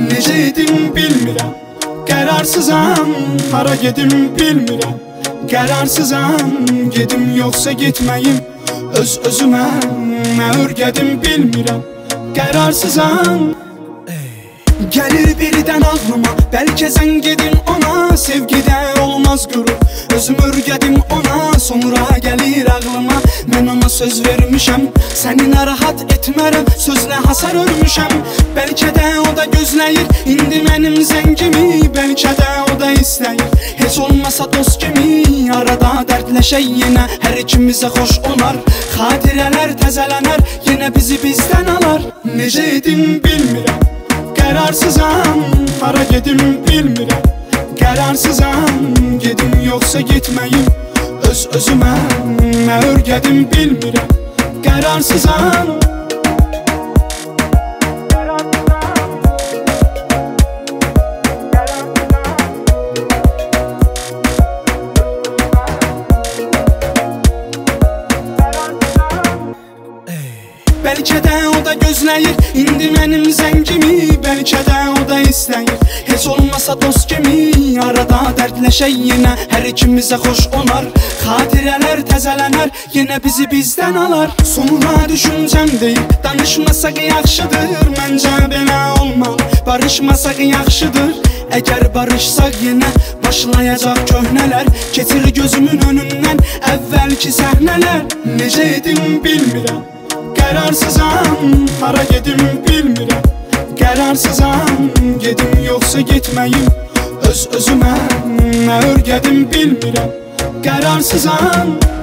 Necə edim bilmirəm, qərarsızam, hara gedim bilmirəm. Qərarsızam, gedim yoxsa getməyim, öz-özümə nə örgədim bilmirəm. Qərarsızam. Gəlir birdən ağlıma, bəlkə sən gedin ona, sevgidə olmaz qürur. Özüm örgədim ona, sonra gəlir ağlıma. Mən ona söz vermişəm, səni narahat etmərəm, sözlə hasar örmüşəm. Bəlkə də o da gözləyir, indi mənim zəngimi. Bəlkə də o da istəyir, heç olmasa dost kimi. Arada dərdləşək yenə, hər ikimizə xoş olar. Xatirələr təzələnər, yenə bizi bizdən alar. Necə edim bilmirəm, qərarsızam, hara gedim bilmirəm. Qərarsızam, gedim yoxsa getməyim, öz-özümə nə örgədim bilmirəm. Qərarsızam. Bəlkə də o da gözləyir, indi mənim zəngimi. Bəlkə də o da istəyir, heç olmasa dost kimi. Arada dərdləşək yenə, hər ikimizə xoş olar. Xatirələr təzələnər, yenə bizi bizdən alar. Sonra düşüncəm deyir, danışmasaq yaxşıdır. Məncə belə olmalı, barışmasaq yaxşıdır. Əgər barışsaq yenə, başlayacaq köhnələr. Keçir gözümün önündən əvvəlki səhnələr. Necə edim bilmirəm, qərarsızam, hara gedim bilmirəm. Qərarsızam, gedim yoxsa getməyim, öz-özümə nə örgədim bilmirəm. Qərarsızam.